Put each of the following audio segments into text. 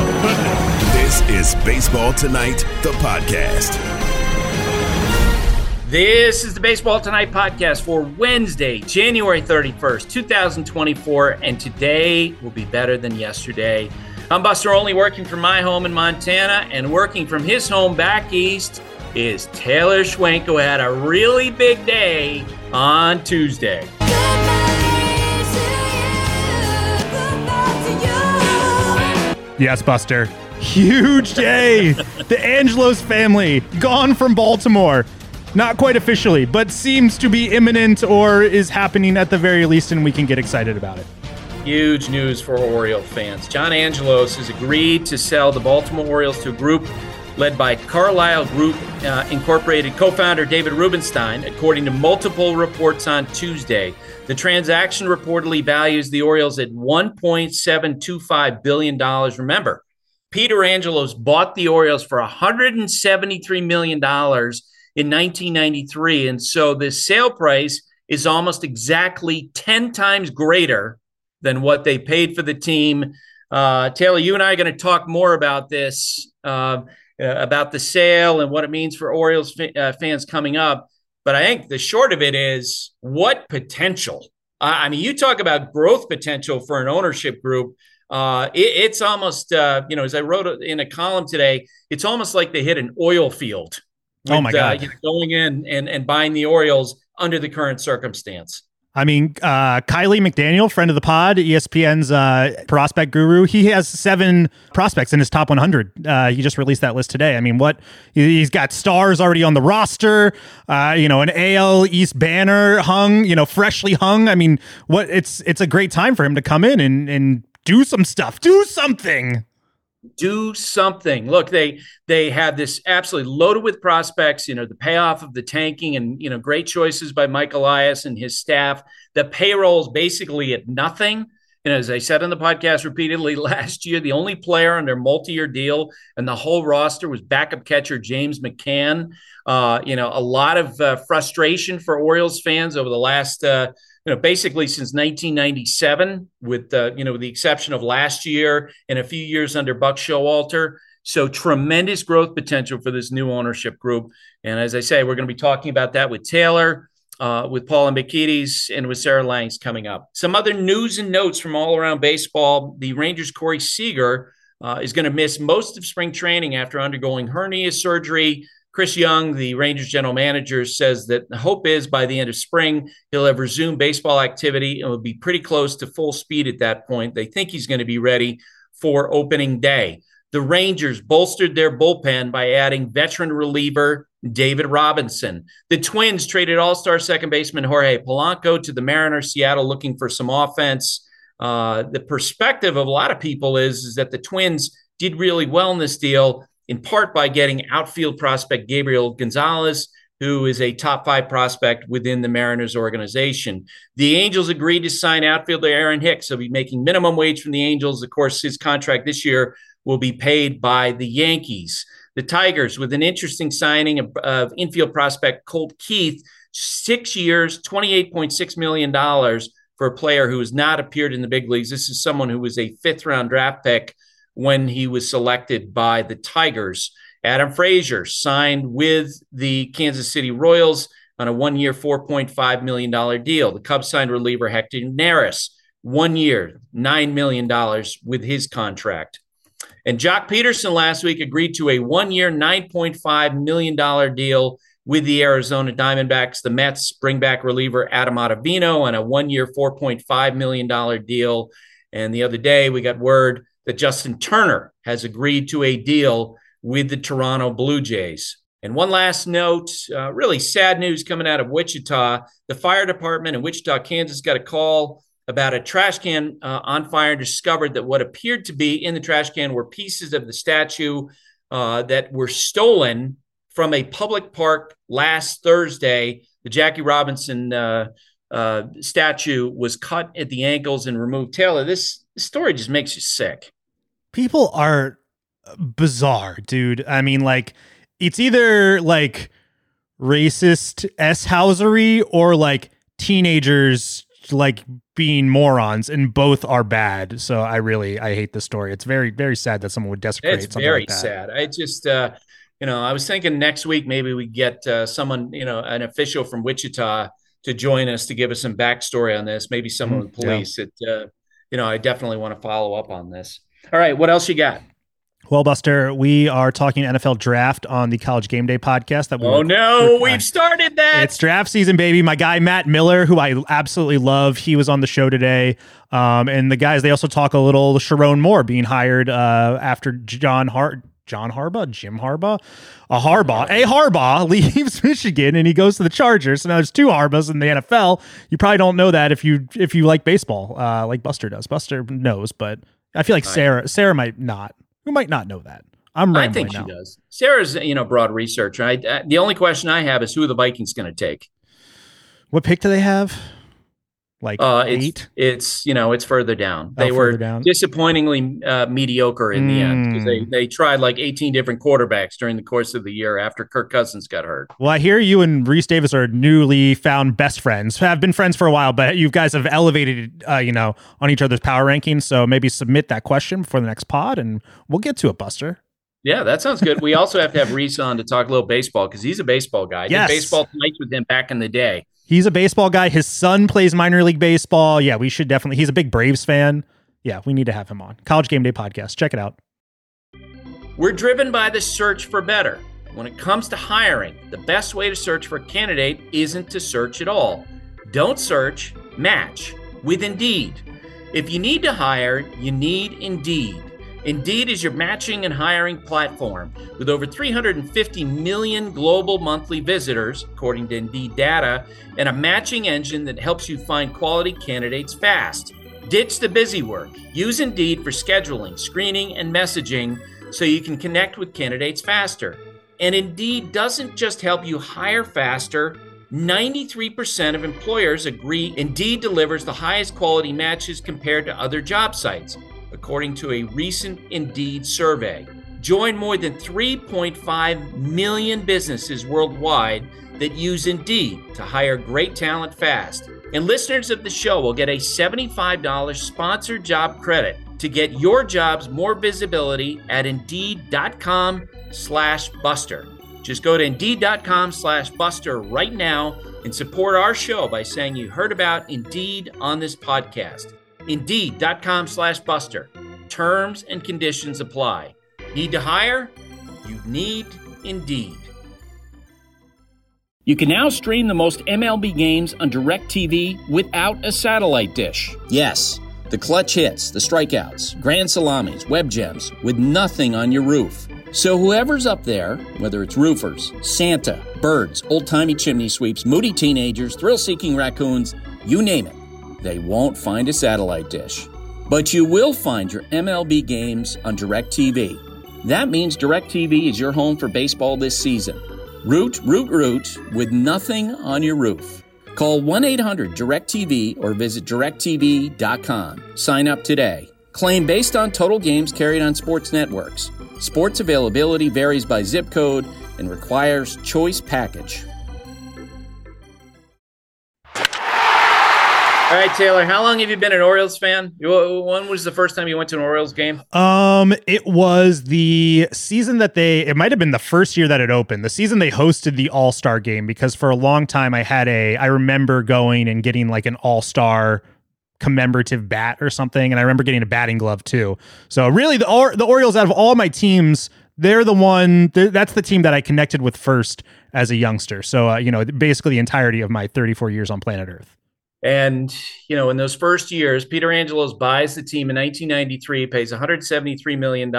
This is Baseball Tonight, the podcast. This is the Baseball Tonight podcast for Wednesday, January 31st, 2024, and today will be better than yesterday. I'm Buster Olney, working from my home in Montana, and working from his home back east is Taylor Schwenk, who had a really big day on Tuesday. Yes, Buster. Huge day. The Angelos family gone from Baltimore. Not quite officially, but seems to be imminent or is happening at the very least, and we can get excited about it. Huge news for Oriole fans. John Angelos has agreed to sell the Baltimore Orioles to a group led by Carlyle Group Incorporated co-founder David Rubenstein, according to multiple reports on Tuesday. The transaction reportedly values the Orioles at $1.725 billion. Remember, Peter Angelos bought the Orioles for $173 million in 1993, and so the sale price is almost exactly 10 times greater than what they paid for the team. Taylor, you and I are going to talk more about this, about the sale and what it means for Orioles fans coming up. But I think the short of it is, what potential? I mean, you talk about growth potential for an ownership group. It's almost, as I wrote in a column today, it's almost like they hit an oil field. With, oh, my God. Going in and buying the Orioles under the current circumstance. I mean, Kylie McDaniel, friend of the pod, ESPN's prospect guru, he has 7 prospects in his top 100. He just released that list today. I mean, he's got stars already on the roster, an AL East banner hung, freshly hung. I mean, it's a great time for him to come in and do some stuff, do something. Do something. Look, they had this absolutely loaded with prospects, the payoff of the tanking and, great choices by Mike Elias and his staff. The payroll is basically at nothing. And as I said on the podcast repeatedly last year, the only player under multi-year deal and the whole roster was backup catcher James McCann. A lot of frustration for Orioles fans over the last basically since 1997, with the exception of last year and a few years under Buck Showalter. So tremendous growth potential for this new ownership group. And as I say, we're going to be talking about that with Taylor, with Paul Ambekides, and with Sarah Langs coming up. Some other news and notes from all around baseball. The Rangers' Corey Seager is going to miss most of spring training after undergoing hernia surgery. Chris Young, the Rangers general manager, says that the hope is by the end of spring, he'll have resumed baseball activity and will be pretty close to full speed at that point. They think he's going to be ready for opening day. The Rangers bolstered their bullpen by adding veteran reliever David Robinson. The Twins traded all-star second baseman Jorge Polanco to the Mariners, Seattle, looking for some offense. The perspective of a lot of people is that the Twins did really well in this deal, in part by getting outfield prospect Gabriel Gonzalez, who is a top 5 prospect within the Mariners organization. The Angels agreed to sign outfielder Aaron Hicks. He'll be making minimum wage from the Angels. Of course, his contract this year will be paid by the Yankees. The Tigers, with an interesting signing of infield prospect Colt Keith, 6 years, $28.6 million for a player who has not appeared in the big leagues. This is someone who was a 5th-round draft pick when he was selected by the Tigers. Adam Frazier signed with the Kansas City Royals on a 1-year, $4.5 million deal. The Cubs signed reliever Hector Neris, 1 year, $9 million with his contract. And Jock Peterson last week agreed to a 1-year, $9.5 million deal with the Arizona Diamondbacks. The Mets bring back reliever Adam Ottavino on a 1-year, $4.5 million deal. And the other day we got word that Justin Turner has agreed to a deal with the Toronto Blue Jays. And one last note, really sad news coming out of Wichita. The fire department in Wichita, Kansas got a call about a trash can on fire and discovered that what appeared to be in the trash can were pieces of the statue that were stolen from a public park last Thursday. The Jackie Robinson statue was cut at the ankles and removed. Taylor, this story just makes you sick. People are bizarre, dude. I mean, like, it's either like racist S-housery or like teenagers like being morons, and both are bad. So I hate this story. It's very, very sad that someone would desecrate something like that. It's very sad. I just, I was thinking next week maybe we get someone, an official from Wichita to join us to give us some backstory on this. Maybe someone with police. Yeah. I definitely want to follow up on this. All right, what else you got? Well, Buster, we are talking NFL draft on the College Game Day podcast. We've started that. It's draft season, baby. My guy, Matt Miller, who I absolutely love, he was on the show today. And the guys, they also talk a little Sharon Moore being hired after Jim Harbaugh leaves Michigan and he goes to the Chargers. So now there's two Harbaughs in the NFL. You probably don't know that if you like baseball, like Buster does. Buster knows, but I feel like Sarah might not. Who might not know that? I think she does. Sarah's, broad researcher. The only question I have is who are the Vikings going to take? What pick do they have? Like 8? It's further down. They were disappointingly mediocre in the end because they tried like 18 different quarterbacks during the course of the year after Kirk Cousins got hurt. Well, I hear you and Reese Davis are newly found best friends. Have been friends for a while, but you guys have elevated, on each other's power rankings. So maybe submit that question before the next pod, and we'll get to it, Buster. Yeah, that sounds good. We also have to have Reese on to talk a little baseball because he's a baseball guy. Yes. Did baseball Tonight with him back in the day. He's a baseball guy. His son plays minor league baseball. Yeah, we should definitely. He's a big Braves fan. Yeah, we need to have him on. College Game Day podcast. Check it out. We're driven by the search for better. When it comes to hiring, the best way to search for a candidate isn't to search at all. Don't search, match with Indeed. If you need to hire, you need Indeed. Indeed is your matching and hiring platform. With over 350 million global monthly visitors, according to Indeed data, and a matching engine that helps you find quality candidates fast. Ditch the busy work. Use Indeed for scheduling, screening, and messaging so you can connect with candidates faster. And Indeed doesn't just help you hire faster. 93% of employers agree Indeed delivers the highest quality matches compared to other job sites, according to a recent Indeed survey. Join more than 3.5 million businesses worldwide that use Indeed to hire great talent fast. And listeners of the show will get a $75 sponsored job credit to get your jobs more visibility at Indeed.com/Buster. Just go to Indeed.com/Buster right now and support our show by saying you heard about Indeed on this podcast. Indeed.com/Buster. Terms and conditions apply. Need to hire? You need Indeed. You can now stream the most MLB games on DirecTV without a satellite dish. Yes, the clutch hits, the strikeouts, grand salamis, web gems, with nothing on your roof. So whoever's up there, whether it's roofers, Santa, birds, old-timey chimney sweeps, moody teenagers, thrill-seeking raccoons, you name it, they won't find a satellite dish. But you will find your MLB games on DirecTV. That means DirecTV is your home for baseball this season. Root with nothing on your roof. Call 1-800-DIRECTV or visit directv.com. Sign up today. Claim based on total games carried on sports networks. Sports availability varies by zip code and requires choice package. All right, Taylor, how long have you been an Orioles fan? When was the first time you went to an Orioles game? It was the season that it might have been the first year that it opened, the season they hosted the All-Star game, because for a long time I remember going and getting like an All-Star commemorative bat or something. And I remember getting a batting glove too. So really the Orioles, out of all my teams, that's the team that I connected with first as a youngster. So, basically the entirety of my 34 years on planet Earth. And, in those first years, Peter Angelos buys the team in 1993, pays $173 million.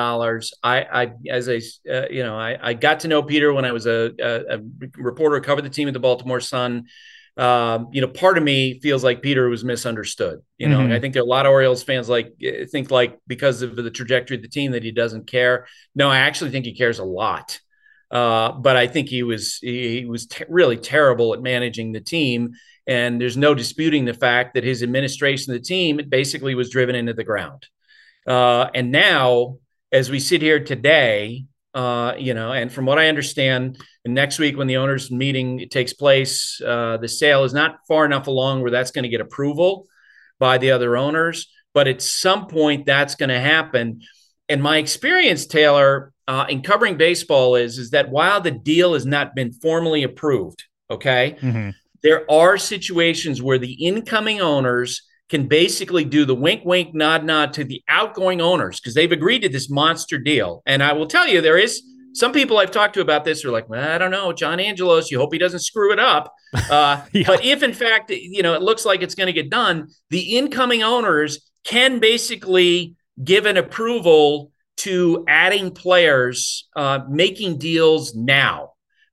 I got to know Peter when I was a reporter who covered the team at the Baltimore Sun. Part of me feels like Peter was misunderstood. I think there are a lot of Orioles fans think because of the trajectory of the team that he doesn't care. No, I actually think he cares a lot. But I think he was really terrible at managing the team. And there's no disputing the fact that his administration of the team basically was driven into the ground. And now, as we sit here today, And from what I understand, next week when the owners meeting takes place, the sale is not far enough along where that's going to get approval by the other owners. But at some point, that's going to happen. And my experience, Taylor, in covering baseball is that while the deal has not been formally approved, okay, there are situations where the incoming owners can basically do the wink, wink, nod, nod to the outgoing owners because they've agreed to this monster deal. And I will tell you, there is some people I've talked to about this are like, well, I don't know, John Angelos, you hope he doesn't screw it up. But if in fact, it looks like it's going to get done, the incoming owners can basically give an approval to adding players, making deals now,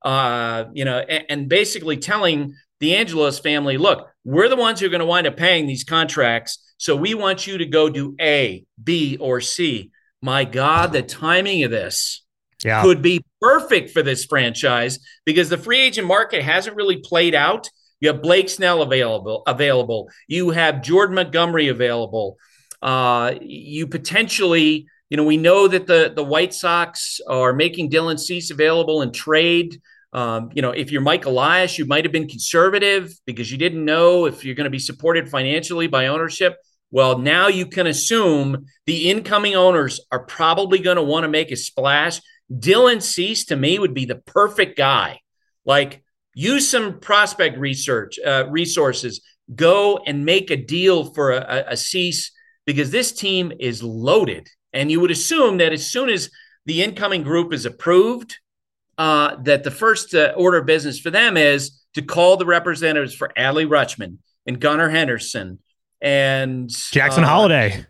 and basically telling the Angelos family, look, we're the ones who are going to wind up paying these contracts. So we want you to go do A, B, or C. My God, the timing of this could be perfect for this franchise because the free agent market hasn't really played out. You have Blake Snell available. You have Jordan Montgomery available. You potentially, we know that the White Sox are making Dylan Cease available in trade. If you're Mike Elias, you might have been conservative because you didn't know if you're going to be supported financially by ownership. Well, now you can assume the incoming owners are probably going to want to make a splash. Dylan Cease, to me, would be the perfect guy. Like, use some prospect resources. Go and make a deal for a Cease because this team is loaded. And you would assume that as soon as the incoming group is approved, that the first order of business for them is to call the representatives for Adley Rutschman and Gunnar Henderson and Jackson Holiday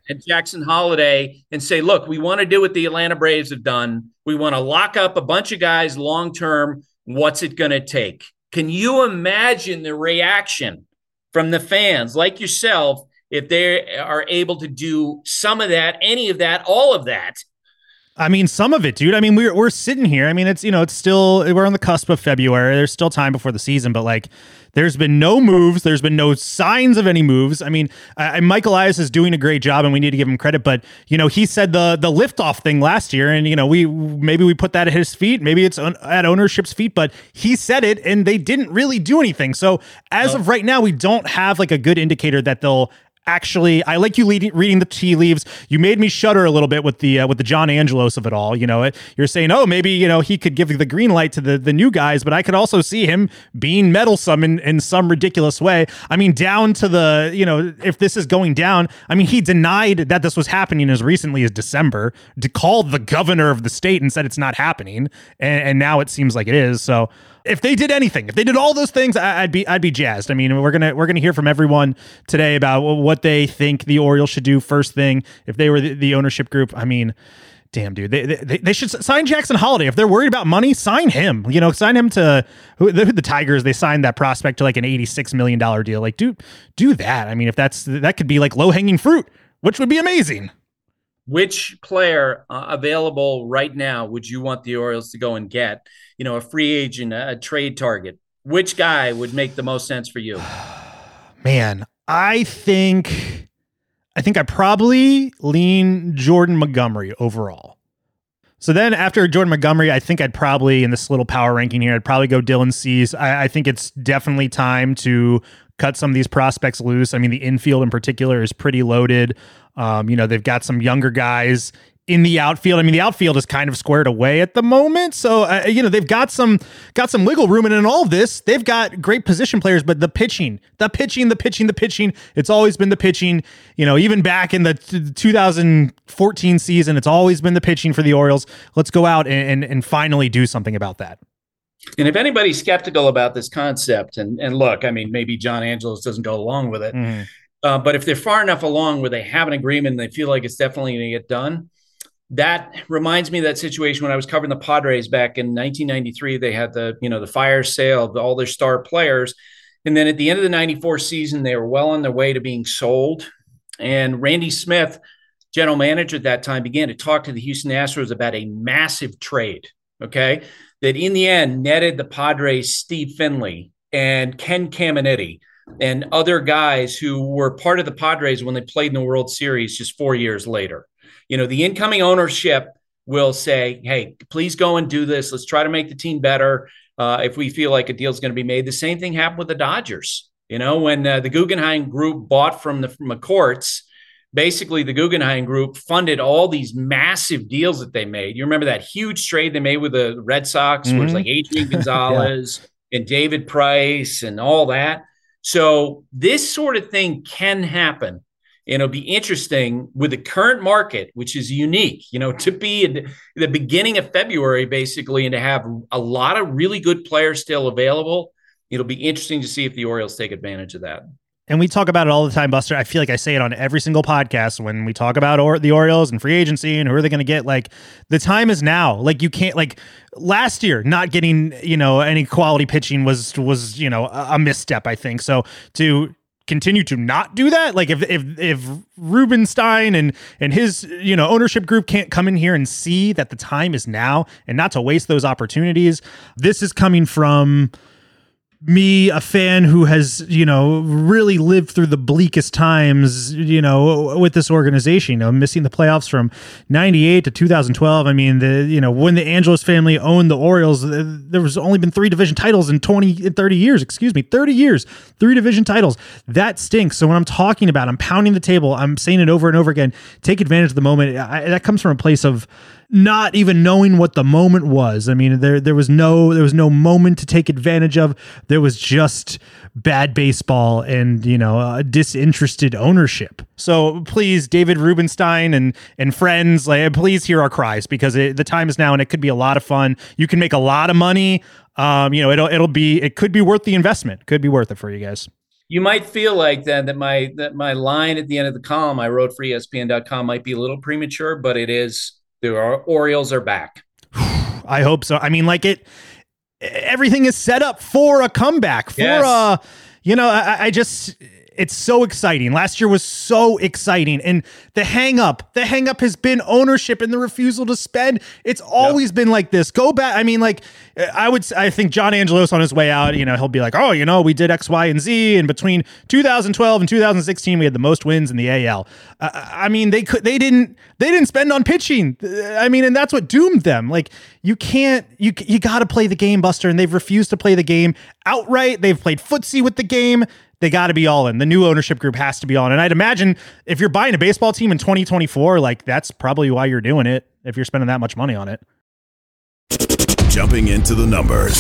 and say, look, we want to do what the Atlanta Braves have done. We want to lock up a bunch of guys long-term. What's it going to take? Can you imagine the reaction from the fans like yourself if they are able to do some of that, any of that, all of that? I mean, some of it, dude. I mean, we're sitting here. I mean, it's still, we're on the cusp of February. There's still time before the season, but like, there's been no moves. There's been no signs of any moves. I mean, Mike Elias is doing a great job, and we need to give him credit. But he said the liftoff thing last year, and we put that at his feet. Maybe it's at ownership's feet, but he said it, and they didn't really do anything. So as of right now, we don't have like a good indicator that they'll. Actually, I like you reading the tea leaves. You made me shudder a little bit with the John Angelos of it all. You're saying, oh, maybe he could give the green light to the new guys, but I could also see him being meddlesome in some ridiculous way. I mean, down to the if this is going down. I mean, he denied that this was happening as recently as December. Called the governor of the state and said it's not happening, and now it seems like it is. So. If they did anything, if they did all those things, I'd be jazzed. I mean, we're gonna hear from everyone today about what they think the Orioles should do first thing if they were the ownership group. I mean, damn, dude, they should sign Jackson Holiday. If they're worried about money, sign him. Sign him to the Tigers. They signed that prospect to like an $86 million deal. Like, do that. I mean, if that could be like low hanging fruit, which would be amazing. Which player available right now would you want the Orioles to go and get? A free agent, a trade target. Which guy would make the most sense for you? Man, I think I probably lean Jordan Montgomery overall. So then after Jordan Montgomery, I think I'd probably, in this little power ranking here, I'd probably go Dylan Cease. I think it's definitely time to cut some of these prospects loose. I mean, the infield in particular is pretty loaded. They've got some younger guys in the outfield. I mean, the outfield is kind of squared away at the moment. So, they've got some wiggle room. And in all of this, they've got great position players, but the pitching, it's always been the pitching, even back in the 2014 season, it's always been the pitching for the Orioles. Let's go out and finally do something about that. And if anybody's skeptical about this concept, and look, I mean, maybe John Angelos doesn't go along with it, but if they're far enough along where they have an agreement and they feel like it's definitely going to get done, that reminds me of that situation when I was covering the Padres back in 1993. They had the fire sale of all their star players. And then at the end of the 94 season, they were well on their way to being sold. And Randy Smith, general manager at that time, began to talk to the Houston Astros about a massive trade, okay, that in the end netted the Padres Steve Finley and Ken Caminiti and other guys who were part of the Padres when they played in the World Series just 4 years later. The incoming ownership will say, hey, please go and do this. Let's try to make the team better. If we feel like a deal is going to be made. The same thing happened with the Dodgers. When the Guggenheim Group bought from the McCourts, basically the Guggenheim Group funded all these massive deals that they made. You remember that huge trade they made with the Red Sox, where it's like Adrian Gonzalez and David Price and all that. So this sort of thing can happen. It'll be interesting with the current market, which is unique, to be in the beginning of February, basically, and to have a lot of really good players still available. It'll be interesting to see if the Orioles take advantage of that. And we talk about it all the time, Buster. I feel like I say it on every single podcast when we talk about the Orioles and free agency and who are they going to get. Like, the time is now. Like, you can't, like, last year not getting, any quality pitching was a misstep, I think. So to continue to not do that, like if Rubenstein and his ownership group can't come in here and see that the time is now and not to waste those opportunities. This is coming from me, a fan who has, really lived through the bleakest times, with this organization, missing the playoffs from 98 to 2012. I mean, when the Angelos family owned the Orioles, there was only been 3 division titles in 30 years, 3 division titles. That stinks. So when I'm talking about, I'm pounding the table, I'm saying it over and over again, take advantage of the moment. That comes from a place of not even knowing what the moment was. I mean, there was no moment to take advantage of. There was just bad baseball and, disinterested ownership. So please, David Rubenstein and friends, please hear our cries, because the time is now and it could be a lot of fun. You can make a lot of money. It could be worth the investment. Could be worth it for you guys. You might feel like that my line at the end of the column I wrote for ESPN.com might be a little premature, but it is. The Orioles are back. I hope so. I mean, everything is set up for a comeback. It's so exciting. Last year was so exciting. And the hang up has been ownership and the refusal to spend. It's always been like this. Go back. I mean, I think John Angelos on his way out, he'll be like, oh, we did X, Y, and Z. And between 2012 and 2016, we had the most wins in the AL. I mean, they didn't spend on pitching. I mean, and that's what doomed them. You got to play the game, Buster. And they've refused to play the game outright. They've played footsie with the game. They got to be all in. The new ownership group has to be all in. And I'd imagine if you're buying a baseball team in 2024, that's probably why you're doing it, if you're spending that much money on it. Jumping into the numbers.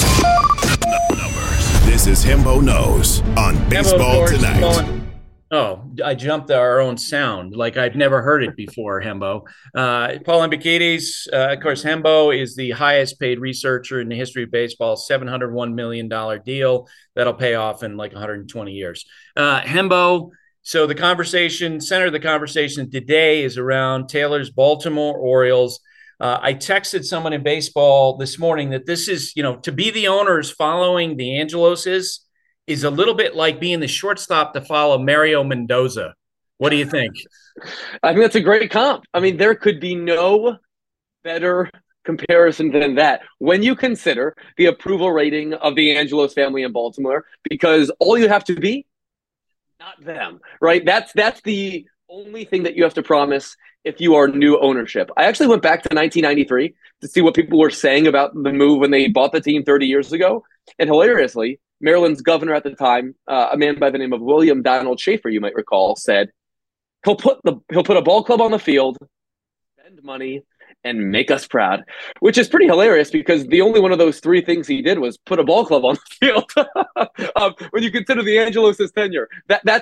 This is Hembo Knows on Baseball Tonight. Oh, I jumped our own sound like I've never heard it before, Hembo. Paul Hembekides, of course, Hembo is the highest paid researcher in the history of baseball, $701 million deal that'll pay off in 120 years. Hembo, so center of the conversation today is around Taylor's Baltimore Orioles. I texted someone in baseball this morning that this is, to be the owners following the Angeloses is a little bit like being the shortstop to follow Mario Mendoza. What do you think? I think that's a great comp. I mean, there could be no better comparison than that when you consider the approval rating of the Angelos family in Baltimore, because all you have to be, not them, right? That's the only thing that you have to promise if you are new ownership. I actually went back to 1993 to see what people were saying about the move when they bought the team 30 years ago. And hilariously, Maryland's governor at the time, a man by the name of William Donald Schaefer, you might recall, said he'll put a ball club on the field, spend money, and make us proud, which is pretty hilarious because the only one of those 3 things he did was put a ball club on the field. When you consider the Angelos' tenure,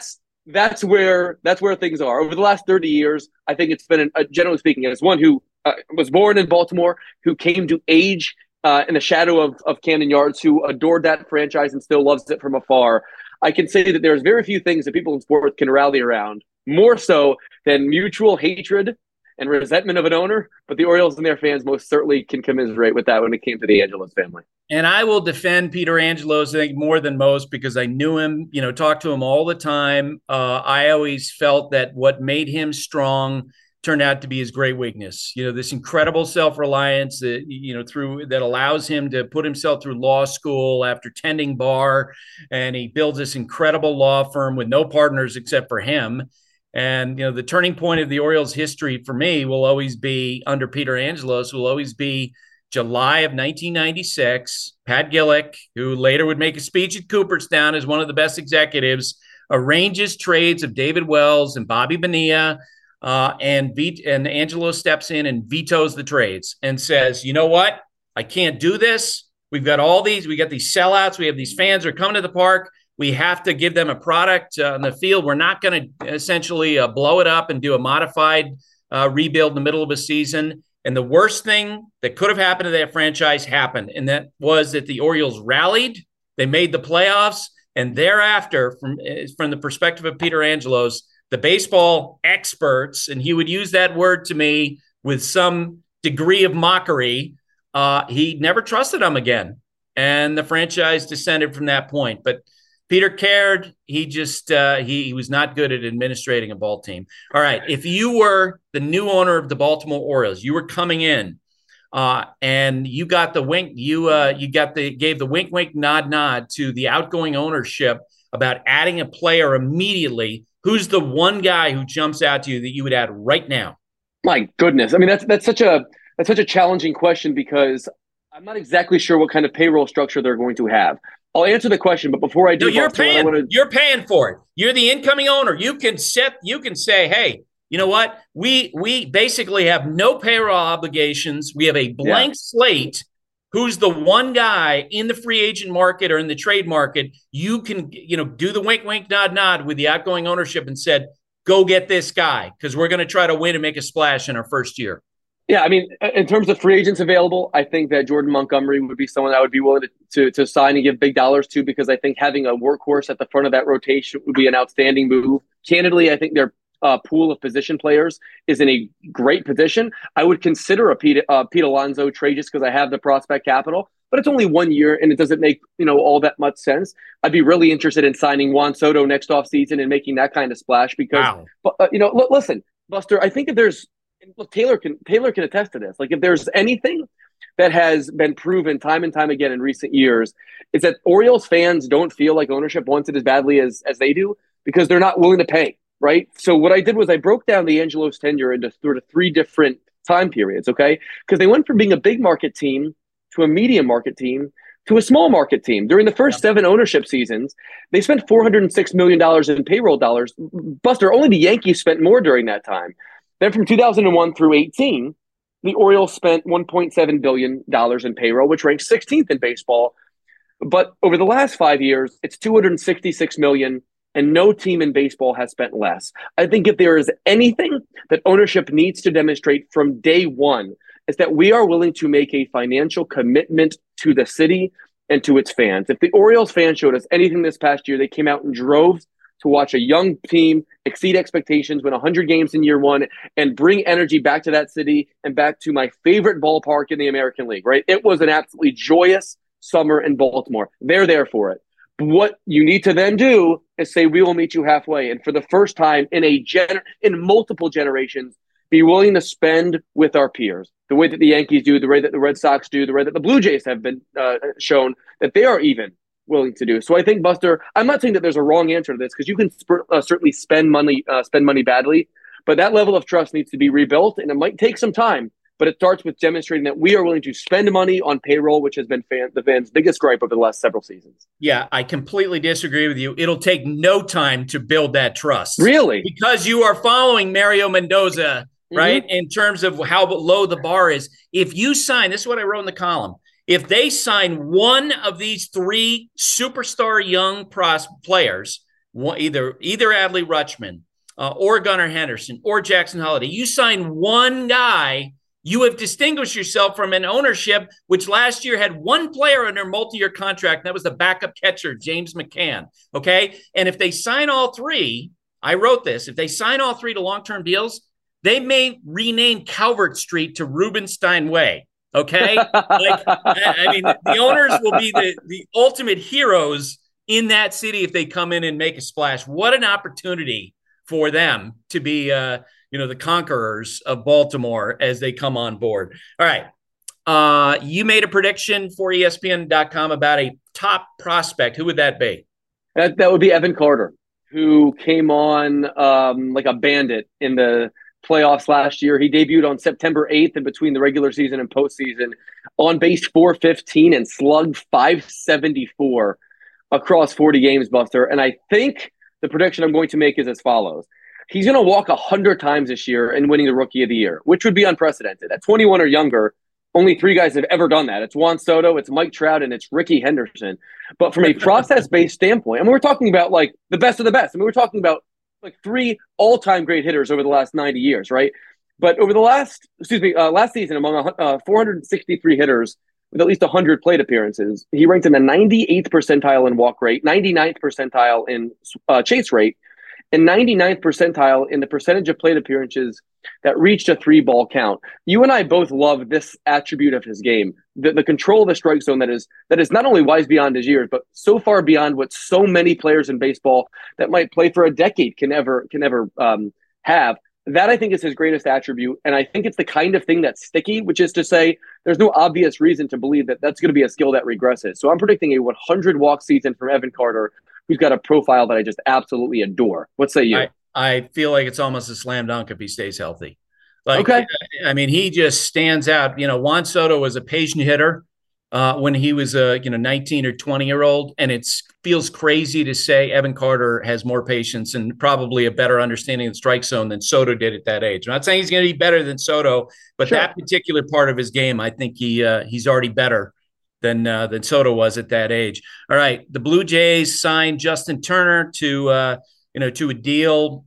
that's where things are. Over the last 30 years, I think it's been, generally speaking, as one who was born in Baltimore, who came to age in the shadow of Camden Yards, who adored that franchise and still loves it from afar, I can say that there's very few things that people in sports can rally around, more so than mutual hatred and resentment of an owner. But the Orioles and their fans most certainly can commiserate with that when it came to the Angelos family. And I will defend Peter Angelos, I think, more than most because I knew him, talked to him all the time. I always felt that what made him strong turned out to be his great weakness. This incredible self-reliance that, that allows him to put himself through law school after tending bar. And he builds this incredible law firm with no partners except for him. And, the turning point of the Orioles' history for me will always be under Peter Angelos, will always be July of 1996. Pat Gillick, who later would make a speech at Cooperstown as one of the best executives, arranges trades of David Wells and Bobby Bonilla, and Angelos steps in and vetoes the trades and says, you know what? I can't do this. We got these sellouts. We have these fans who are coming to the park. We have to give them a product on the field. We're not going to essentially blow it up and do a modified rebuild in the middle of a season. And the worst thing that could have happened to that franchise happened, and that was that the Orioles rallied. They made the playoffs, and thereafter, from the perspective of Peter Angelos, the baseball experts, and he would use that word to me with some degree of mockery, he never trusted them again, and the franchise descended from that point. But Peter cared. He just he was not good at administrating a ball team. All right, if you were the new owner of the Baltimore Orioles, you were coming in, and you got the wink. Gave the wink, wink, nod, nod to the outgoing ownership about adding a player immediately. Who's the one guy who jumps out to you that you would add right now? My goodness, I mean that's such a challenging question because I'm not exactly sure what kind of payroll structure they're going to have. I'll answer the question, but before I do, you're paying for it. You're the incoming owner. You can say, hey, you know what? We basically have no payroll obligations. We have a blank slate. Who's the one guy in the free agent market or in the trade market you can, do the wink, wink, nod, nod with the outgoing ownership and said, go get this guy because we're going to try to win and make a splash in our first year. Yeah, I mean, in terms of free agents available, I think that Jordan Montgomery would be someone I would be willing to sign and give big dollars to because I think having a workhorse at the front of that rotation would be an outstanding move. Candidly, I think their pool of position players is in a great position. I would consider a Pete Alonso trade just because I have the prospect capital, but it's only 1 year and it doesn't make all that much sense. I'd be really interested in signing Juan Soto next offseason and making that kind of splash because, listen, Buster, I think if there's Taylor can attest to this. Like if there's anything that has been proven time and time again in recent years, is that Orioles fans don't feel like ownership wants it as badly as they do because they're not willing to pay, right? So what I did was I broke down the Angelos tenure into sort of 3 different time periods, okay? Because they went from being a big market team to a medium market team to a small market team. During the first 7 ownership seasons, they spent $406 million in payroll dollars. Buster, only the Yankees spent more during that time. Then from 2001 through 18, the Orioles spent $1.7 billion in payroll, which ranks 16th in baseball. But over the last 5 years, it's $266 million, and no team in baseball has spent less. I think if there is anything that ownership needs to demonstrate from day one, is that we are willing to make a financial commitment to the city and to its fans. If the Orioles fans showed us anything this past year, they came out in droves to watch a young team exceed expectations, win 100 games in year 1, and bring energy back to that city and back to my favorite ballpark in the American League, right? It was an absolutely joyous summer in Baltimore. They're there for it. But what you need to then do is say, we will meet you halfway. And for the first time in multiple generations, be willing to spend with our peers. The way that the Yankees do, the way that the Red Sox do, the way that the Blue Jays have been shown that they are even willing to do. So I think, Buster, I'm not saying that there's a wrong answer to this because you can certainly spend money badly, but that level of trust needs to be rebuilt, and it might take some time. But it starts with demonstrating that we are willing to spend money on payroll, which has been the fans' biggest gripe over the last several seasons. Yeah, I completely disagree with you. It'll take no time to build that trust. Really? Because you are following Mario Mendoza, right, in terms of how low the bar is. If you sign, this is what I wrote in the column, if they sign one of these 3 superstar young players, either Adley Rutschman or Gunnar Henderson or Jackson Holliday, you sign one guy, you have distinguished yourself from an ownership which last year had one player under multi-year contract, and that was the backup catcher, James McCann, okay? And if they sign all 3, I wrote this, if they sign all 3 to long-term deals, they may rename Calvert Street to Rubenstein Way. Okay. I mean, the owners will be the ultimate heroes in that city if they come in and make a splash. What an opportunity for them to be, the conquerors of Baltimore as they come on board. All right. You made a prediction for ESPN.com about a top prospect. Who would that be? That would be Evan Carter. who came on like a bandit in the playoffs last year. He debuted on September 8th in between the regular season and postseason, on base 415 and slugged 574 across 40 games, Buster. And I think the prediction I'm going to make is as follows. He's going to walk 100 times this year and winning the Rookie of the Year, which would be unprecedented. At 21 or younger, only 3 guys have ever done that. It's Juan Soto, it's Mike Trout, and it's Ricky Henderson. But from a process-based standpoint, I mean, we're talking about like the best of the best. I mean, we're talking about like 3 all-time great hitters over the last 90 years, right? But over the last season, among 463 hitters with at least 100 plate appearances, he ranked in the 98th percentile in walk rate, 99th percentile in chase rate, and 99th percentile in the percentage of plate appearances that reached a 3-ball count. You and I both love this attribute of his game, the control of the strike zone that is not only wise beyond his years, but so far beyond what so many players in baseball that might play for a decade can ever have. That, I think, is his greatest attribute, and I think it's the kind of thing that's sticky, which is to say there's no obvious reason to believe that that's going to be a skill that regresses. So I'm predicting a 100-walk season from Evan Carter, who's got a profile that I just absolutely adore. What say you? I feel like it's almost a slam dunk if he stays healthy. Like, okay. I mean, he just stands out. You know, Juan Soto was a patient hitter when he was a 19 or 20-year-old, and it feels crazy to say Evan Carter has more patience and probably a better understanding of the strike zone than Soto did at that age. I'm not saying he's going to be better than Soto, but sure, that particular part of his game, I think he's already better than Soto was at that age. All right, the Blue Jays signed Justin Turner to a deal,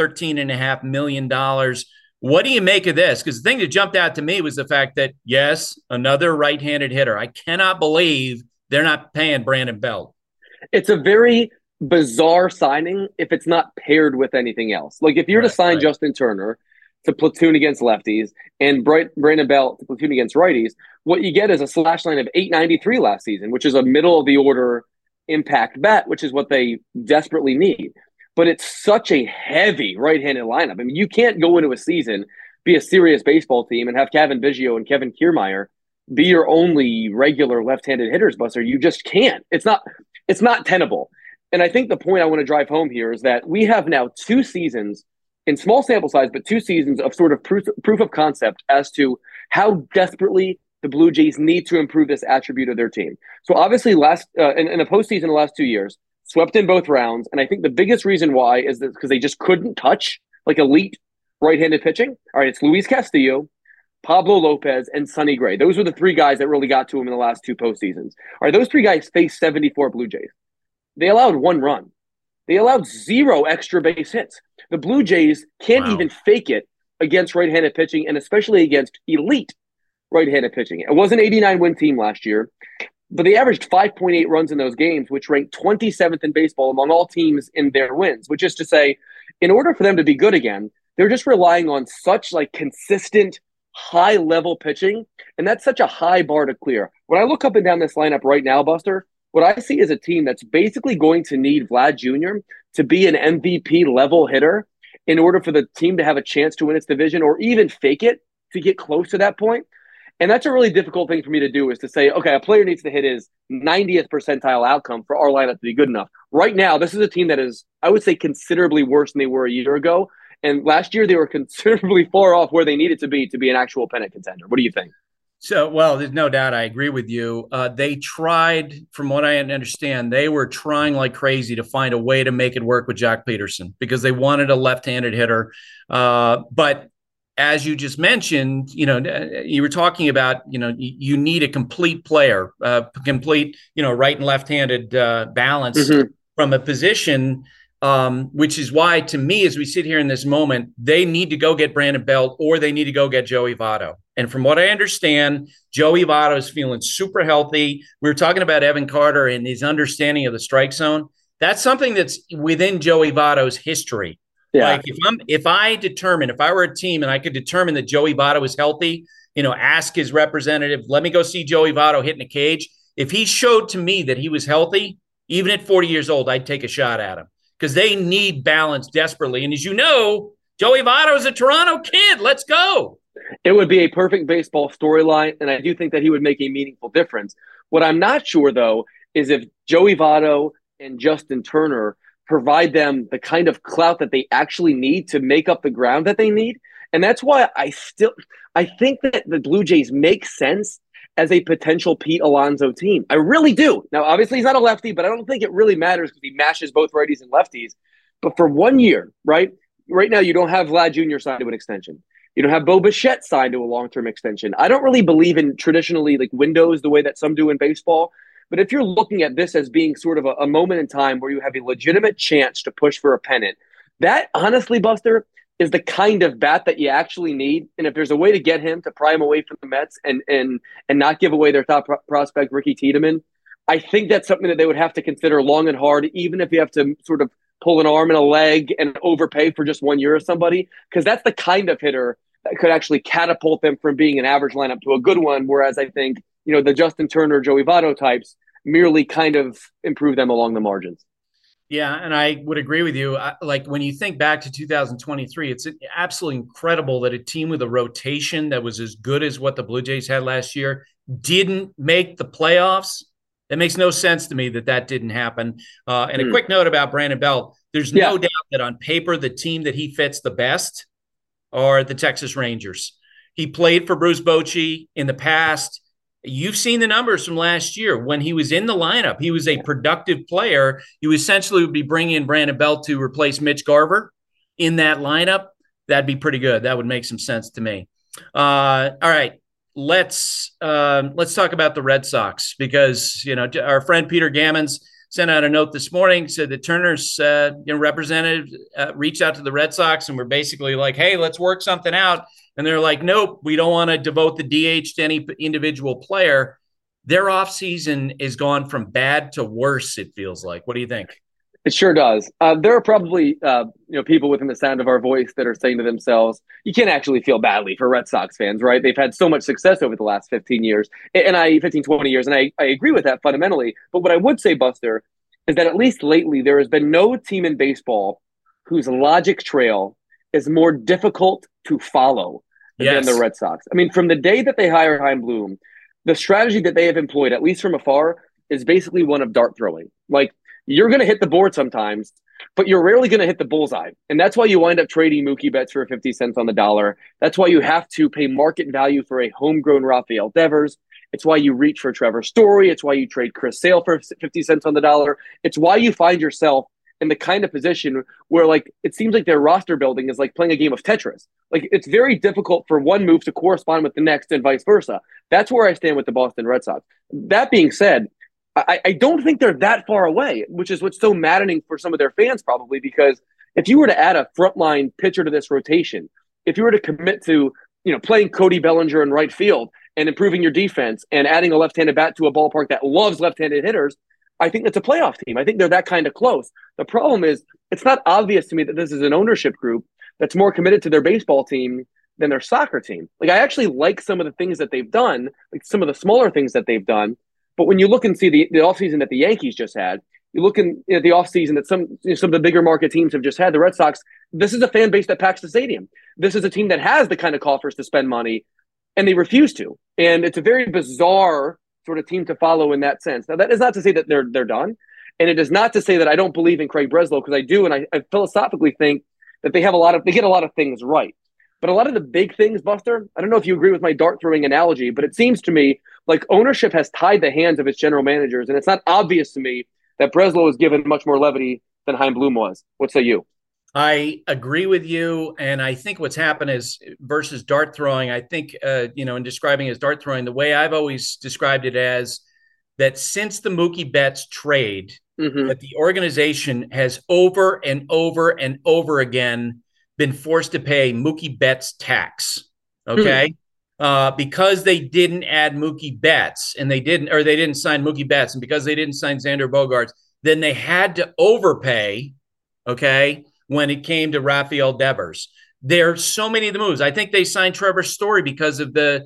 $13.5 million. What do you make of this? Because the thing that jumped out to me was the fact that, yes, another right-handed hitter. I cannot believe they're not paying Brandon Belt. It's a very bizarre signing if it's not paired with anything else. Like if you're to sign Justin Turner to platoon against lefties and Brandon Belt to platoon against righties, what you get is a slash line of .893 last season, which is a middle-of-the-order impact bat, which is what they desperately need. But it's such a heavy right-handed lineup. I mean, you can't go into a season, be a serious baseball team, and have Kevin Biggio and Kevin Kiermaier be your only regular left-handed hitters, Buster. You just can't. It's not tenable. And I think the point I want to drive home here is that we have now 2 seasons, in small sample size, but 2 seasons of sort of proof of concept as to how desperately the Blue Jays need to improve this attribute of their team. So obviously in the postseason the last 2 years, swept in both rounds, and I think the biggest reason why is that because they just couldn't touch like elite right-handed pitching. All right, it's Luis Castillo, Pablo Lopez, and Sonny Gray. Those were the 3 guys that really got to him in the last 2 postseasons. All right, those 3 guys faced 74 Blue Jays. They allowed 1 run. They allowed 0 extra base hits. The Blue Jays can't even fake it against right-handed pitching, and especially against elite right-handed pitching. It was an 89-win team last year, but they averaged 5.8 runs in those games, which ranked 27th in baseball among all teams in their wins, which is to say, in order for them to be good again, they're just relying on such like consistent, high-level pitching, and that's such a high bar to clear. When I look up and down this lineup right now, Buster, what I see is a team that's basically going to need Vlad Jr. to be an MVP-level hitter in order for the team to have a chance to win its division or even fake it to get close to that point. And that's a really difficult thing for me to do, is to say, okay, a player needs to hit his 90th percentile outcome for our lineup to be good enough. Right now, this is a team that is, I would say, considerably worse than they were a year ago. And last year, they were considerably far off where they needed to be an actual pennant contender. What do you think? So, well, there's no doubt I agree with you. They tried, from what I understand, they were trying like crazy to find a way to make it work with Jack Peterson because they wanted a left-handed hitter. But as you just mentioned, you were talking about, you need a complete player, complete, right and left-handed balance from a position, which is why, to me, as we sit here in this moment, they need to go get Brandon Belt or they need to go get Joey Votto. And from what I understand, Joey Votto is feeling super healthy. We were talking about Evan Carter and his understanding of the strike zone. That's something that's within Joey Votto's history. Yeah. Like if I were a team and I could determine that Joey Votto is healthy, ask his representative, let me go see Joey Votto hitting a cage. If he showed to me that he was healthy, even at 40 years old, I'd take a shot at him because they need balance desperately. And as you know, Joey Votto is a Toronto kid. Let's go. It would be a perfect baseball storyline, and I do think that he would make a meaningful difference. What I'm not sure, though, is if Joey Votto and Justin Turner provide them the kind of clout that they actually need to make up the ground that they need. And that's why I think that the Blue Jays make sense as a potential Pete Alonso team. I really do. Now, obviously, he's not a lefty, but I don't think it really matters because he mashes both righties and lefties. But for 1 year, right now, you don't have Vlad Jr. signed to an extension. You don't have Bo Bichette signed to a long-term extension. I don't really believe in traditionally like windows the way that some do in baseball. But if you're looking at this as being sort of a moment in time where you have a legitimate chance to push for a pennant, that honestly, Buster, is the kind of bat that you actually need. And if there's a way to get him to pry him away from the Mets and not give away their top prospect, Ricky Tiedemann, I think that's something that they would have to consider long and hard, even if you have to sort of pull an arm and a leg and overpay for just 1 year of somebody, because that's the kind of hitter that could actually catapult them from being an average lineup to a good one. Whereas I think, the Justin Turner, Joey Votto types merely kind of improve them along the margins. Yeah, and I would agree with you. Like when you think back to 2023, it's absolutely incredible that a team with a rotation that was as good as what the Blue Jays had last year didn't make the playoffs. It makes no sense to me that didn't happen. And a quick note about Brandon Belt. There's no doubt that on paper, the team that he fits the best are the Texas Rangers. He played for Bruce Bochy in the past. You've seen the numbers from last year. When he was in the lineup, he was a productive player. You essentially would be bringing in Brandon Belt to replace Mitch Garver in that lineup. That'd be pretty good. That would make some sense to me. All right, let's talk about the Red Sox because our friend Peter Gammons sent out a note this morning, said that Turner's representative reached out to the Red Sox and were basically like, hey, let's work something out. And they're like, nope, we don't want to devote the DH to any individual player. Their offseason is gone from bad to worse, it feels like. What do you think? It sure does. There are probably people within the sound of our voice that are saying to themselves, you can't actually feel badly for Red Sox fans, right? They've had so much success over the last 15 years, 20 years. And I agree with that fundamentally. But what I would say, Buster, is that at least lately, there has been no team in baseball whose logic trail is more difficult to follow than the Red Sox. I mean, from the day that they hired Chaim Bloom, the strategy that they have employed, at least from afar, is basically one of dart throwing. Like, you're going to hit the board sometimes, but you're rarely going to hit the bullseye. And that's why you wind up trading Mookie Betts for 50 cents on the dollar. That's why you have to pay market value for a homegrown Rafael Devers. It's why you reach for Trevor Story. It's why you trade Chris Sale for 50 cents on the dollar. It's why you find yourself in the kind of position where, like, it seems like their roster building is like playing a game of Tetris. Like, it's very difficult for one move to correspond with the next and vice versa. That's where I stand with the Boston Red Sox. That being said, I don't think they're that far away, which is what's so maddening for some of their fans probably, because if you were to add a frontline pitcher to this rotation, if you were to commit to, playing Cody Bellinger in right field and improving your defense and adding a left-handed bat to a ballpark that loves left-handed hitters, I think that's a playoff team. I think they're that kind of close. The problem is it's not obvious to me that this is an ownership group that's more committed to their baseball team than their soccer team. Like, I actually like some of the things that they've done, like some of the smaller things that they've done. But when you look and see the offseason that the Yankees just had, you look at the offseason that some of the bigger market teams have just had, the Red Sox, this is a fan base that packs the stadium. This is a team that has the kind of coffers to spend money, and they refuse to. And it's a very bizarre sort of team to follow in that sense. Now, that is not to say that they're done. And it is not to say that I don't believe in Craig Breslow, because I do. And I philosophically think that they get a lot of things right. But a lot of the big things, Buster, I don't know if you agree with my dart throwing analogy, but it seems to me like ownership has tied the hands of its general managers. And it's not obvious to me that Breslow is given much more levity than Chaim Bloom was. What say you? I agree with you. And I think what's happened is versus dart throwing, I think, in describing it as dart throwing, the way I've always described it as that since the Mookie Betts trade, that the organization has over and over and over again been forced to pay Mookie Betts tax. Okay. Because they didn't add Mookie Betts and they didn't sign Mookie Betts, and because they didn't sign Xander Bogaerts, then they had to overpay. Okay. When it came to Rafael Devers, there's so many of the moves. I think they signed Trevor Story because of the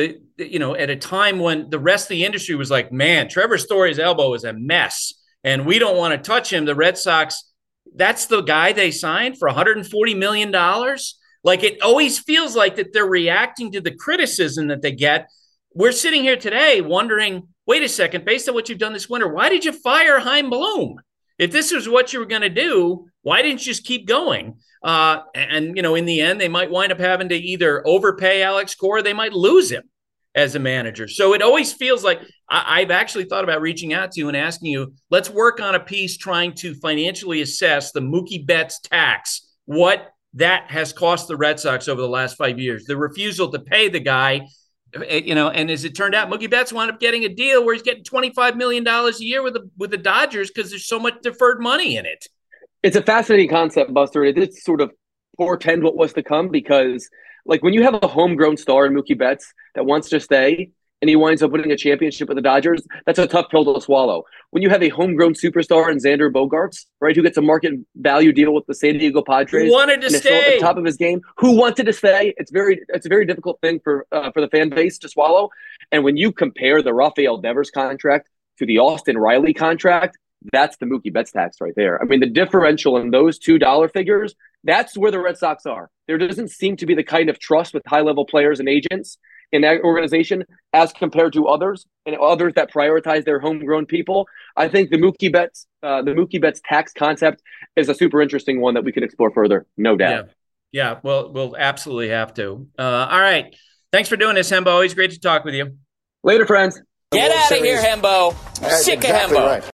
at a time when the rest of the industry was like, man, Trevor Story's elbow is a mess and we don't want to touch him. The Red Sox, that's the guy they signed for $140 million. Like, it always feels like that they're reacting to the criticism that they get. We're sitting here today wondering, wait a second, based on what you've done this winter, why did you fire Chaim Bloom? If this was what you were going to do, why didn't you just keep going? And in the end, they might wind up having to either overpay Alex Cora, or they might lose him as a manager. So it always feels like I've actually thought about reaching out to you and asking you, let's work on a piece trying to financially assess the Mookie Betts tax, what that has cost the Red Sox over the last 5 years, the refusal to pay the guy, and as it turned out, Mookie Betts wound up getting a deal where he's getting $25 million a year with the Dodgers because there's so much deferred money in it. It's a fascinating concept, Buster. It did sort of portend what was to come because, like, when you have a homegrown star in Mookie Betts that wants to stay and he winds up winning a championship with the Dodgers, that's a tough pill to swallow. When you have a homegrown superstar in Xander Bogaerts, right, who gets a market value deal with the San Diego Padres, who wanted to stay at the top of his game, who wanted to stay, it's a very difficult thing for the fan base to swallow. And when you compare the Rafael Devers contract to the Austin Riley contract, that's the Mookie Betts tax right there. I mean, the differential in those $2 figures, that's where the Red Sox are. There doesn't seem to be the kind of trust with high-level players and agents in that organization as compared to others and others that prioritize their homegrown people. I think the Mookie Betts tax concept is a super interesting one that we can explore further, no doubt. Yeah. Well, we'll absolutely have to. All right. Thanks for doing this, Hembo. Always great to talk with you. Later, friends. Get out of here, Hembo. Sick of Hembo. Right.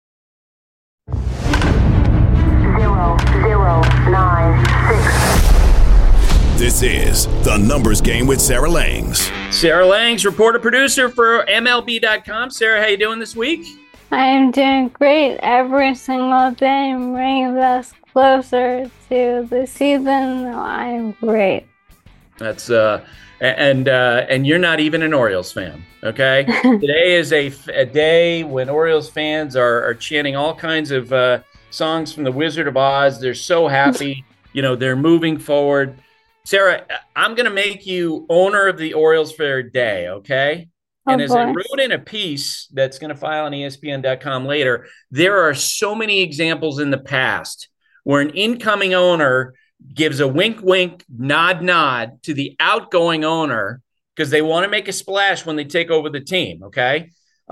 009-6. This is The Numbers Game with Sarah Langs. Sarah Langs, reporter producer for MLB.com. Sarah, how you doing this week? I am doing great. Every single day brings us closer to the season. I'm great. That's and you're not even an Orioles fan, okay? Today is a day when Orioles fans are chanting all kinds of songs from The Wizard of Oz. They're so happy. They're moving forward. Sarah, I'm going to make you owner of the Orioles for a day, okay? And as I wrote in a piece that's going to file on ESPN.com later, there are so many examples in the past where an incoming owner gives a wink, wink, nod, nod to the outgoing owner because they want to make a splash when they take over the team, okay?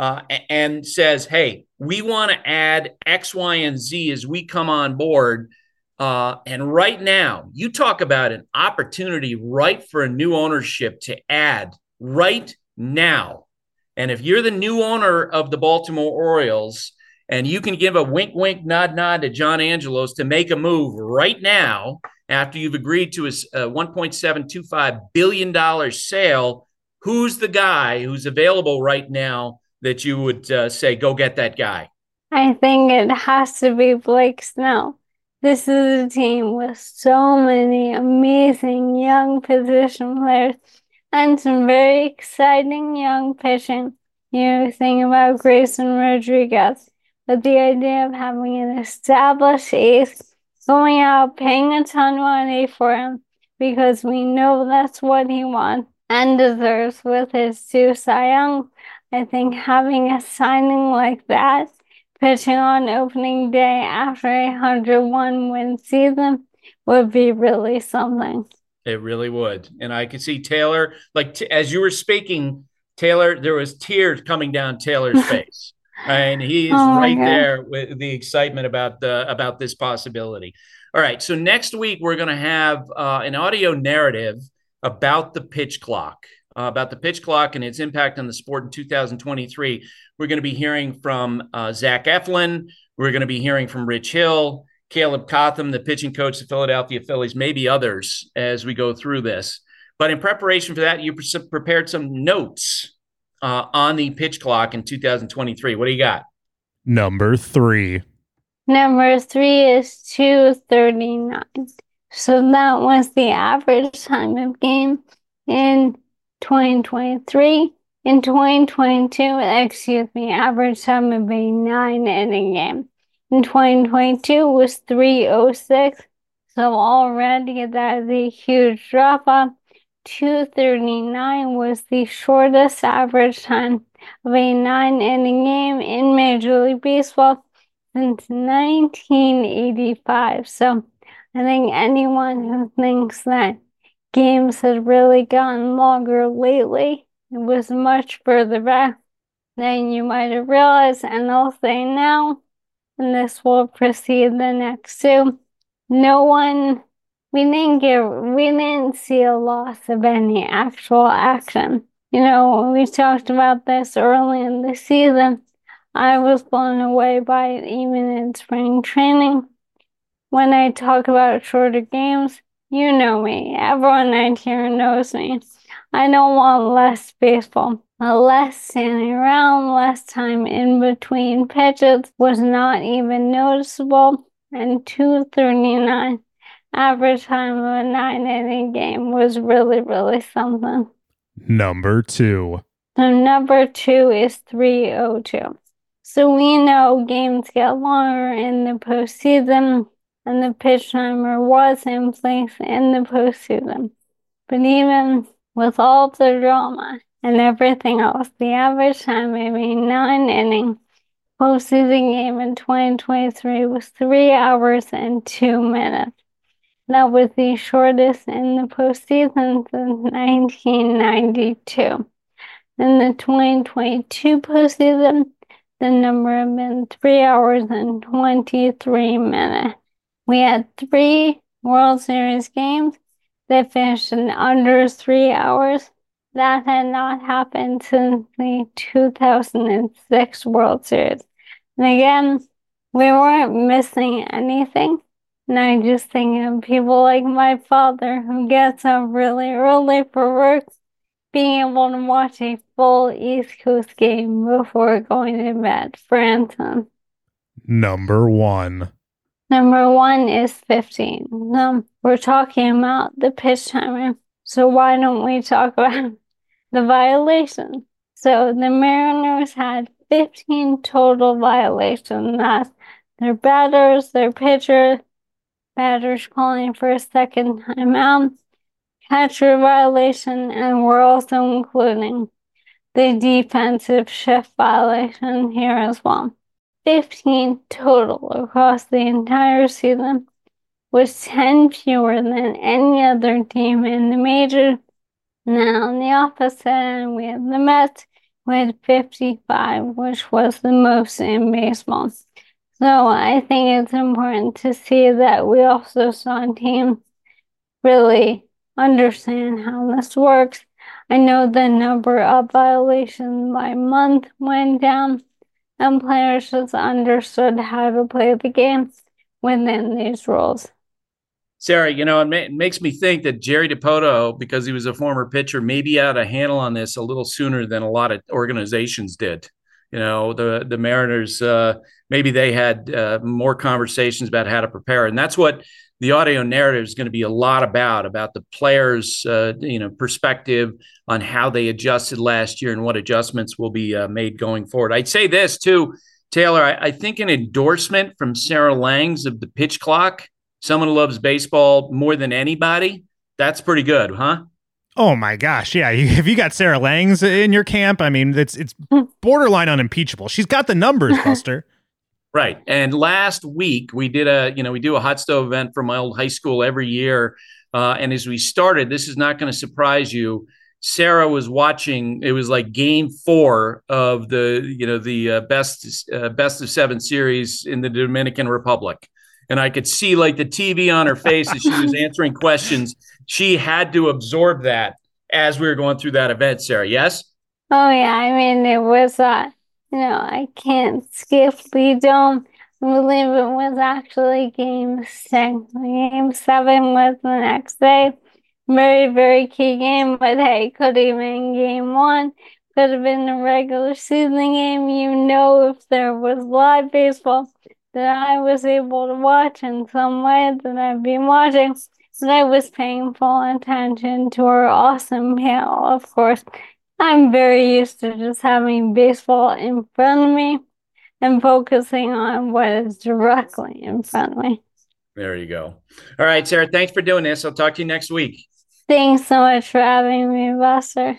And says, hey, we want to add X, Y, and Z as we come on board. And right now, you talk about an opportunity right for a new ownership to add right now. And if you're the new owner of the Baltimore Orioles and you can give a wink, wink, nod, nod to John Angelos to make a move right now after you've agreed to his $1.725 billion sale, who's the guy who's available right now that you would say, go get that guy? I think it has to be Blake Snell. This is a team with so many amazing young position players and some very exciting young pitching. You think about Grayson Rodriguez, but the idea of having an established ace going out, paying a ton of money for him because we know that's what he wants and deserves with his two Cy Young. I think having a signing like that, pitching on opening day after a 101-win season would be really something. It really would. And I could see Taylor, as you were speaking, Taylor, there was tears coming down Taylor's face. And he's there with the excitement about this possibility. All right. So next week, we're going to have an audio narrative about the pitch clock. And its impact on the sport in 2023. We're going to be hearing from Zach Eflin. We're going to be hearing from Rich Hill, Caleb Cotham, the pitching coach of the Philadelphia Phillies, maybe others as we go through this. But in preparation for that, you prepared some notes on the pitch clock in 2023. What do you got? Number 3. Number 3 is 2:39. So that was the average time of game in 2023. In 2022, average time of a 9-inning game. In 2022 was 3:06. So already that is a huge drop off. 2:39 was the shortest average time of a 9-inning game in Major League Baseball since 1985. So I think anyone who thinks that games have really gotten longer lately, it was much further back than you might have realized. And I'll say now, and this will precede the next two. We didn't see a loss of any actual action. We talked about this early in the season. I was blown away by it even in spring training. When I talk about shorter games, you know me. Everyone out here knows me. I don't want less baseball. Less standing around, less time in between pitches was not even noticeable, and 2:39 average time of a 9-inning game was really, really something. Number 2. So number 2 is 3:02. So we know games get longer in the postseason, and the pitch timer was in place in the postseason. But even with all the drama and everything else, the average time of a 9-inning postseason game in 2023 was 3 hours and 2 minutes. That was the shortest in the postseason since 1992. In the 2022 postseason, the number had been 3 hours and 23 minutes. We had 3 World Series games that finished in under 3 hours. That had not happened since the 2006 World Series. And again, we weren't missing anything. And I just think of people like my father who gets up really early for work, being able to watch a full East Coast game before going to bed, for instance. Number 1. Number 1 is 15. We're talking about the pitch timer, so why don't we talk about the violations? So the Mariners had 15 total violations. That's their batters, their pitchers, batters calling for a second timeout, catcher violation, and we're also including the defensive shift violation here as well. 15 total across the entire season, was 10 fewer than any other team in the majors. Now on the opposite end, we have the Mets with 55, which was the most in baseball. So I think it's important to see that we also saw teams really understand how this works. I know the number of violations by month went down, and players just understood how to play the game within these rules. Sarah, it makes me think that Jerry Dipoto, because he was a former pitcher, maybe had a handle on this a little sooner than a lot of organizations did. The Mariners, maybe they had more conversations about how to prepare. And that's what the audio narrative is going to be a lot about the players' perspective on how they adjusted last year and what adjustments will be made going forward. I'd say this too, Taylor, I think an endorsement from Sarah Langs of the pitch clock, someone who loves baseball more than anybody, that's pretty good, huh? Oh my gosh, yeah. If you got Sarah Langs in your camp, I mean, it's borderline unimpeachable. She's got the numbers, Buster. Right. And last week we did we do a hot stove event for my old high school every year. And as we started, this is not going to surprise you, Sarah was watching. It was like game 4 of the best of 7 series in the Dominican Republic. And I could see like the TV on her face as she was answering questions. She had to absorb that as we were going through that event, Sarah. Yes? Oh, yeah. I mean, it was, I can't skip Lee Dome. I believe it was actually game 6. Game 7 was the next day. Very, very key game. But hey, could have been game 1. Could have been a regular season game. If there was live baseball that I was able to watch in some way that I've been watching, that I was paying full attention to our awesome panel. Of course, I'm very used to just having baseball in front of me and focusing on what is directly in front of me. There you go. All right, Sarah, thanks for doing this. I'll talk to you next week. Thanks so much for having me, Buster.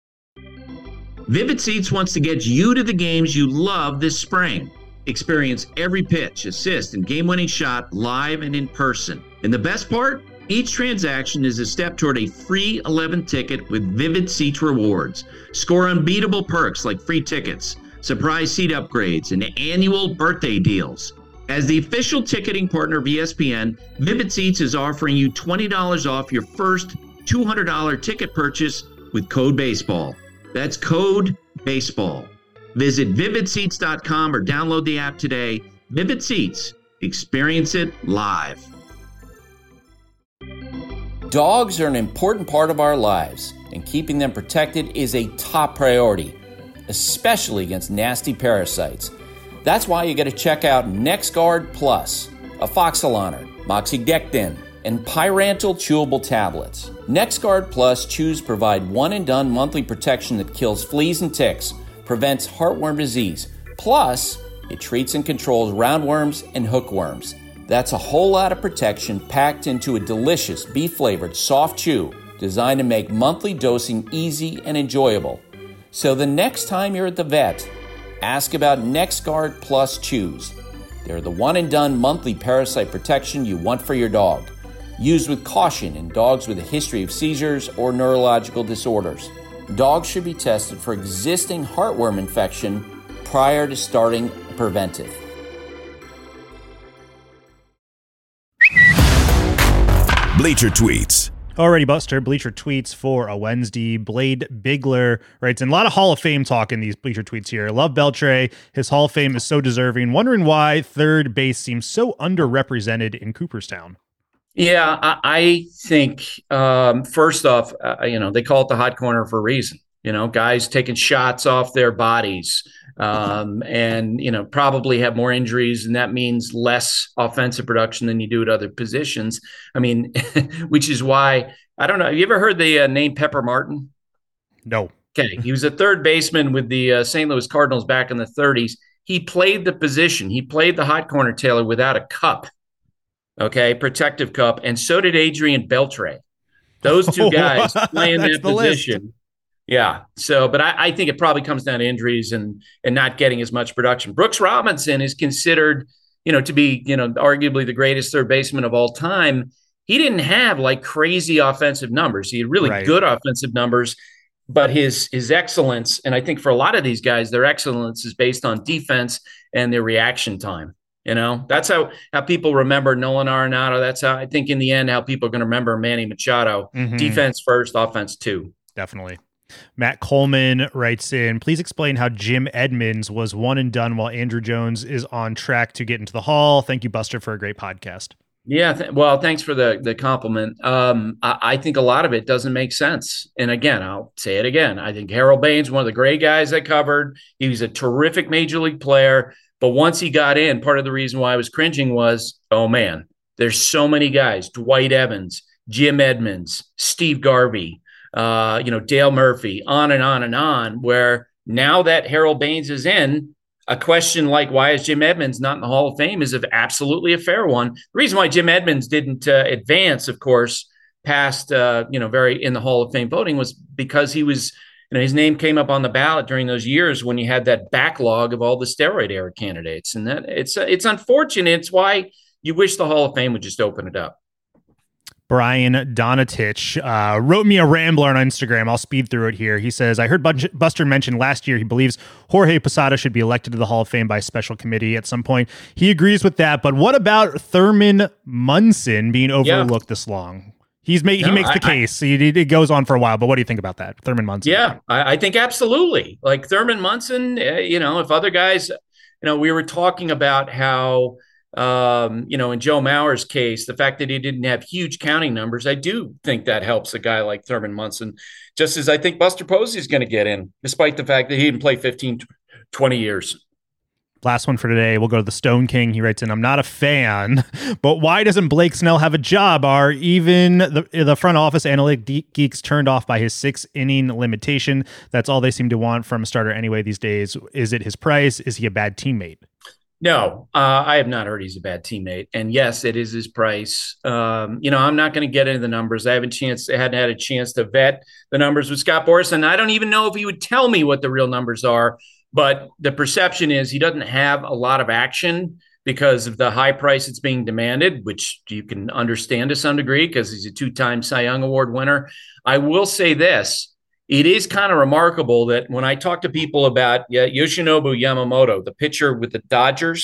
Vivid Seats wants to get you to the games you love this spring. Experience every pitch, assist, and game-winning shot live and in person. And the best part? Each transaction is a step toward a free 11 ticket with Vivid Seats rewards. Score unbeatable perks like free tickets, surprise seat upgrades, and annual birthday deals. As the official ticketing partner of ESPN, Vivid Seats is offering you $20 off your first $200 ticket purchase with code BASEBALL. That's code BASEBALL. Visit vividseats.com or download the app today. Vivid Seats. Experience it live. Dogs are an important part of our lives, and keeping them protected is a top priority, especially against nasty parasites. That's why you got to check out NexGard Plus, Afoxolaner, Moxidectin, and Pyrantel chewable tablets. NexGard Plus chews provide one-and-done monthly protection that kills fleas and ticks, prevents heartworm disease. Plus, it treats and controls roundworms and hookworms. That's a whole lot of protection packed into a delicious beef-flavored soft chew designed to make monthly dosing easy and enjoyable. So the next time you're at the vet, ask about NexGard Plus chews. They're the one-and-done monthly parasite protection you want for your dog. Used with caution in dogs with a history of seizures or neurological disorders. Dogs should be tested for existing heartworm infection prior to starting a preventive. Bleacher Tweets. Alrighty, Buster. Bleacher Tweets for a Wednesday. Blade Bigler writes in a lot of Hall of Fame talk in these Bleacher Tweets here. Love Beltre. His Hall of Fame is so deserving. Wondering why third base seems so underrepresented in Cooperstown. Yeah, I think first off, they call it the hot corner for a reason. Guys taking shots off their bodies and probably have more injuries, and that means less offensive production than you do at other positions. I mean, which is why, I don't know, have you ever heard the name Pepper Martin? No. Okay, he was a third baseman with the St. Louis Cardinals back in the 30s. He played the position. He played the hot corner, Taylor, without a cup, protective cup, and so did Adrian Beltre. Those two guys playing that position. List. Yeah. So, but I think it probably comes down to injuries and not getting as much production. Brooks Robinson is considered, to be, arguably the greatest third baseman of all time. He didn't have like crazy offensive numbers. He had really good offensive numbers, but his excellence, and I think for a lot of these guys, their excellence is based on defense and their reaction time. That's how people remember Nolan Arenado. That's how I think in the end, how people are going to remember Manny Machado. Mm-hmm. Defense first, offense two. Definitely. Matt Coleman writes in, please explain how Jim Edmonds was one and done while Andrew Jones is on track to get into the Hall. Thank you, Buster, for a great podcast. Yeah, well, thanks for the compliment. I think a lot of it doesn't make sense. And again, I'll say it again. I think Harold Baines, one of the great guys I covered. He was a terrific major league player. But once he got in, part of the reason why I was cringing was, oh, man, there's so many guys. Dwight Evans, Jim Edmonds, Steve Garvey, Dale Murphy, on and on and on, where now that Harold Baines is in, a question like, why is Jim Edmonds not in the Hall of Fame is absolutely a fair one. The reason why Jim Edmonds didn't advance, of course, past, very in the Hall of Fame voting was because he was, his name came up on the ballot during those years when you had that backlog of all the steroid era candidates. And that it's unfortunate. It's why you wish the Hall of Fame would just open it up. Brian Donatich wrote me a rambler on Instagram. I'll speed through it here. He says, I heard Buster mention last year he believes Jorge Posada should be elected to the Hall of Fame by a special committee at some point. He agrees with that. But what about Thurman Munson being overlooked this long? He makes the case. It goes on for a while. But what do you think about that, Thurman Munson? Yeah, I think absolutely. Like Thurman Munson, if other guys, we were talking about how, in Joe Mauer's case, the fact that he didn't have huge counting numbers, I do think that helps a guy like Thurman Munson, just as I think Buster Posey is going to get in, despite the fact that he didn't play 15, 20 years. Last one for today. We'll go to the Stone King. He writes in, I'm not a fan, but why doesn't Blake Snell have a job? Are even the front office analytic geeks turned off by his 6-inning limitation? That's all they seem to want from a starter anyway these days. Is it his price? Is he a bad teammate? No, I have not heard he's a bad teammate. And yes, it is his price. I'm not going to get into the numbers. I hadn't had a chance to vet the numbers with Scott Boras, and I don't even know if he would tell me what the real numbers are. But the perception is he doesn't have a lot of action because of the high price that's being demanded, which you can understand to some degree because he's a 2-time Cy Young Award winner. I will say this. It is kind of remarkable that when I talk to people about Yoshinobu Yamamoto, the pitcher with the Dodgers,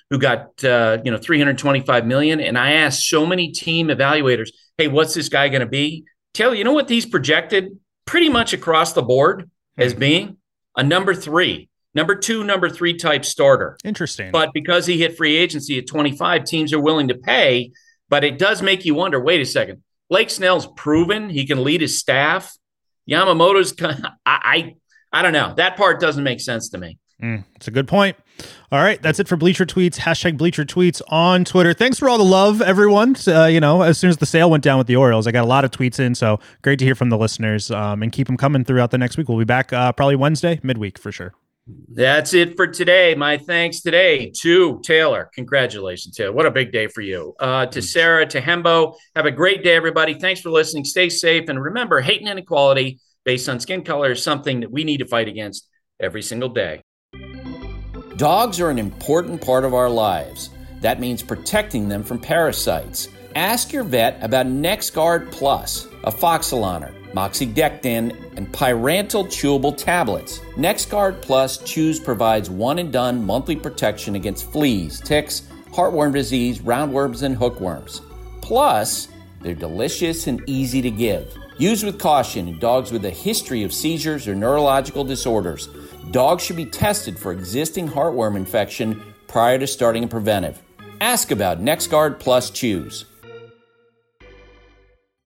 who got $325 million. And I asked so many team evaluators, hey, what's this guy going to be? Taylor, you know what he's projected pretty much across the board as being? A number 3, number 2, number 3 type starter. Interesting. But because he hit free agency at 25, teams are willing to pay. But it does make you wonder, wait a second. Blake Snell's proven he can lead his staff. Yamamoto's, I don't know. That part doesn't make sense to me. It's a good point. All right. That's it for Bleacher Tweets. # Bleacher Tweets on Twitter. Thanks for all the love, everyone. As soon as the sale went down with the Orioles, I got a lot of tweets in. So great to hear from the listeners, and keep them coming throughout the next week. We'll be back probably Wednesday, midweek for sure. That's it for today. My thanks today to Taylor. Congratulations, Taylor. What a big day for you. To Sarah, to Hembo. Have a great day, everybody. Thanks for listening. Stay safe. And remember, hate and inequality based on skin color is something that we need to fight against every single day. Dogs are an important part of our lives. That means protecting them from parasites. Ask your vet about NexGard Plus, Afoxolaner, Moxidectin, and Pyrantel chewable tablets. NexGard Plus Chews provides one-and-done monthly protection against fleas, ticks, heartworm disease, roundworms, and hookworms. Plus, they're delicious and easy to give. Use with caution in dogs with a history of seizures or neurological disorders. Dogs should be tested for existing heartworm infection prior to starting a preventive. Ask about NexGard Plus Chews.